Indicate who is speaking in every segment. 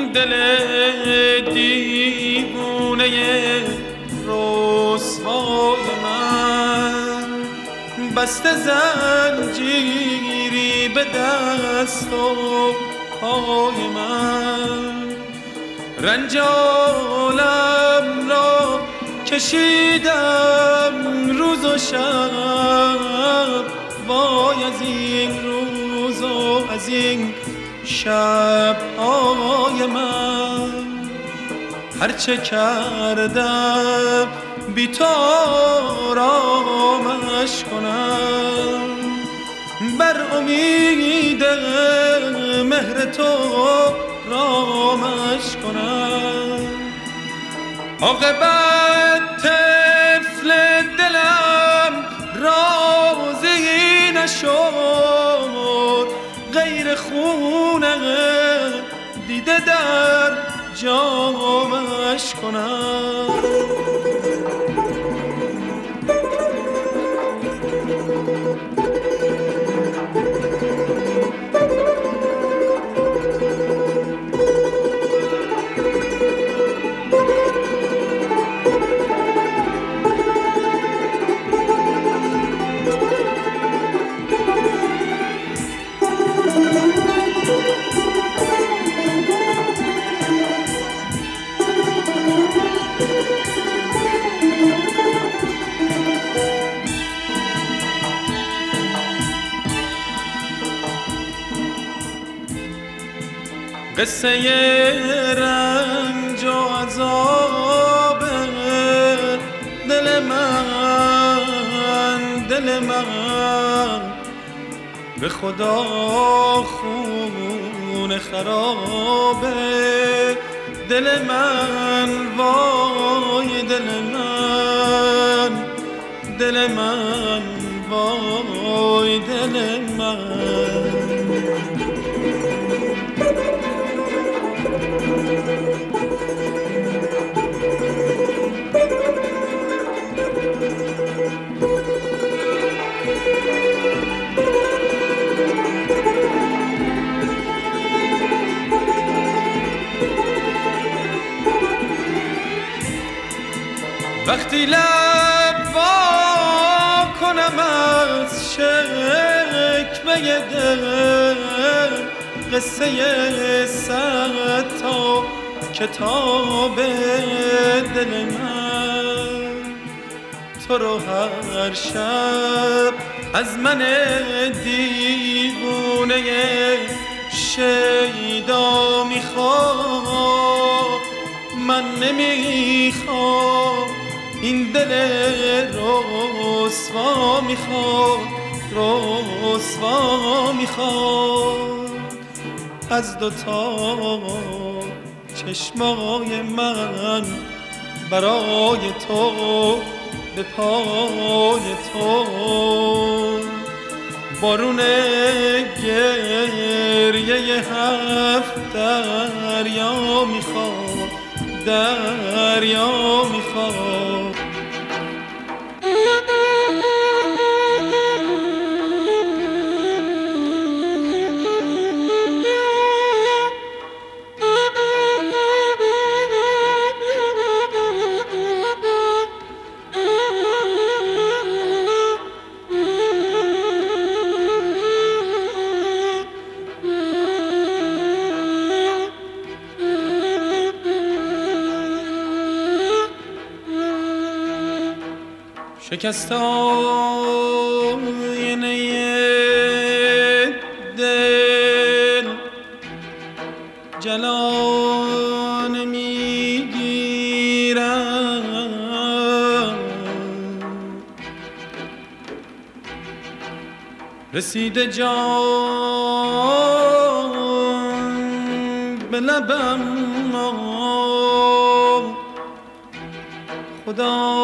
Speaker 1: دل دیوونه رسوای من، بسته زنجیری به دست و پای من، رنج عالم را کشیدم روز و شب، وای از این روز و از این شب‌های من. هرچه کردم بی تو آرامش کنم، بر امید مهر تو رامش کنم. عاقبت طفل دلم راضی نشد، غیر خونه دیده در جامش کنم. قصه رنج و عذاب دل من به خدا خون خرابه دل من، وای دل من وای دل من. وقتی لب وا کنم از شکوه دل، قصه صد تا کتاب دل من، تو رو هر شب از من دیوونه شیدا میخوام. من نمیخوام این دل رسوا میخواد از دوتا چشمای من برای تو به پای تو. بارون گریه هفت دریا میخواد شکست آینه دل جلان میگیرم، رسیده جان به لبم، خدا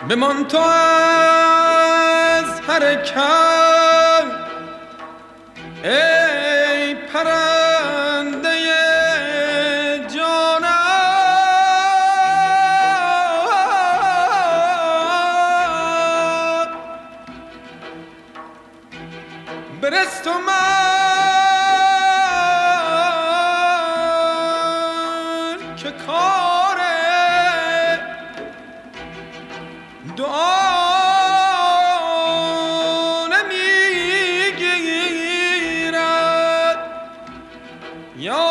Speaker 1: بمان تو از حرکت ای پرنده جانم، برس تو من که کار دعا نمیگیرد یا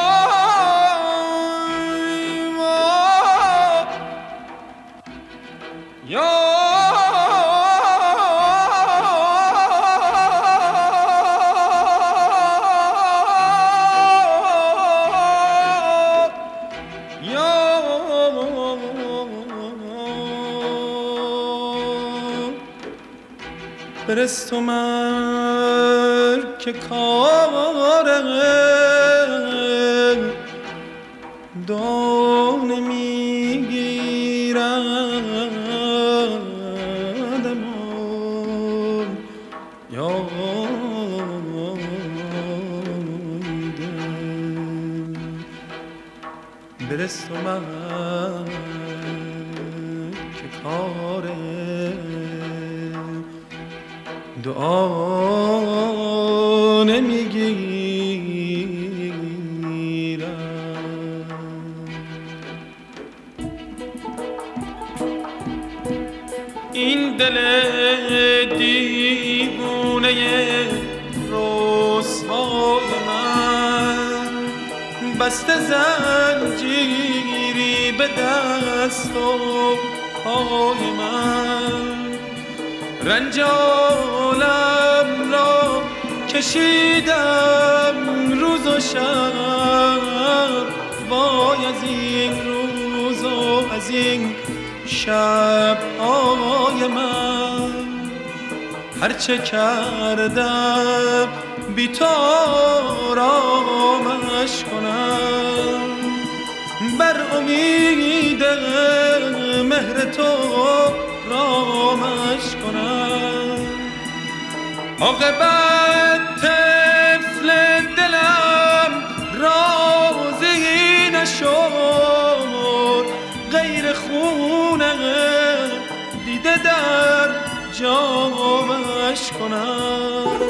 Speaker 1: برس تو من که کار دعا نمیگیرد امان یا برس تو من که کار دعا نمیگیرم. این دل دیوانه رسوای من بسته زنجیری به دست و پای من، رنج عالم را کشیدم روز و شب، وای از این روز و از این شب های من، هرچه کردم بی تو آرامش کنم، بر امید مهر تو رامش کنم، عاقبت طفل دلم راضی نشد، غیر خونه دیده در جامش کنم.